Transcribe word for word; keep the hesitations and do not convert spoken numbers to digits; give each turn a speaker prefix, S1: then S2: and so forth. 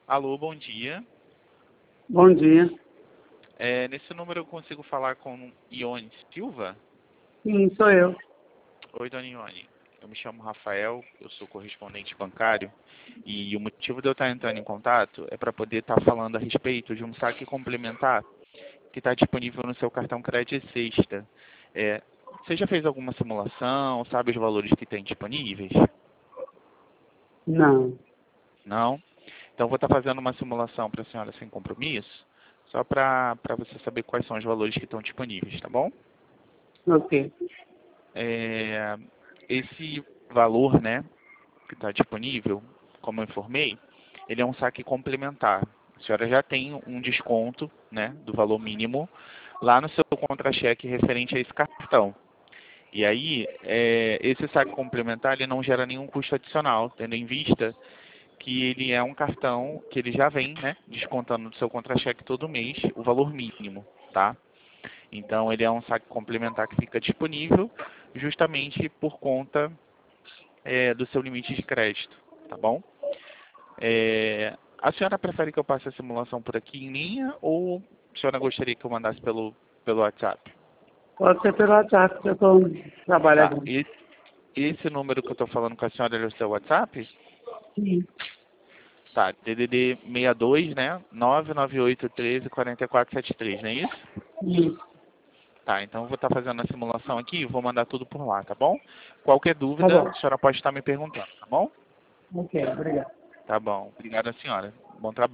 S1: Alô, bom dia.
S2: Bom dia.
S1: É, nesse número eu consigo falar com Ione Silva?
S2: Sim, sou eu.
S1: Oi, dona Ione. Eu me chamo Rafael, eu sou correspondente bancário e o motivo de eu estar entrando em contato é para poder estar falando a respeito de um saque complementar que está disponível no seu cartão crédito sexta. É, você já fez alguma simulação? Sabe os valores que tem disponíveis?
S2: Não.
S1: Não? Então vou estar fazendo uma simulação para a senhora sem compromisso, só para para você saber quais são os valores que estão disponíveis, tá bom?
S2: Ok.
S1: É, esse valor, né, que está disponível, como eu informei, ele é um saque complementar. A senhora já tem um desconto, né, do valor mínimo lá no seu contra-cheque referente a esse cartão. E aí, é, esse saque complementar ele não gera nenhum custo adicional, tendo em vista que ele é um cartão que ele já vem, né, descontando do seu contra-cheque todo mês o valor mínimo, tá? Então ele é um saque complementar que fica disponível justamente por conta é, do seu limite de crédito, tá bom? É, a senhora prefere que eu passe a simulação por aqui em linha ou a senhora gostaria que eu mandasse pelo, pelo WhatsApp?
S2: Pode ser pelo WhatsApp, que eu estou
S1: Tá,
S2: trabalhando.
S1: esse, esse número que eu estou falando com a senhora é o seu WhatsApp?
S2: Sim.
S1: Tá, D D D sessenta e dois, né? nove nove oito um três quatro quatro sete três, não é isso?
S2: Isso.
S1: Tá, então eu vou estar fazendo a simulação aqui e vou mandar tudo por lá, tá bom? Qualquer
S2: Tá
S1: dúvida,
S2: bom.
S1: a senhora pode estar me perguntando, tá bom?
S2: Ok, obrigado.
S1: Tá bom. Obrigado, senhora. Bom trabalho.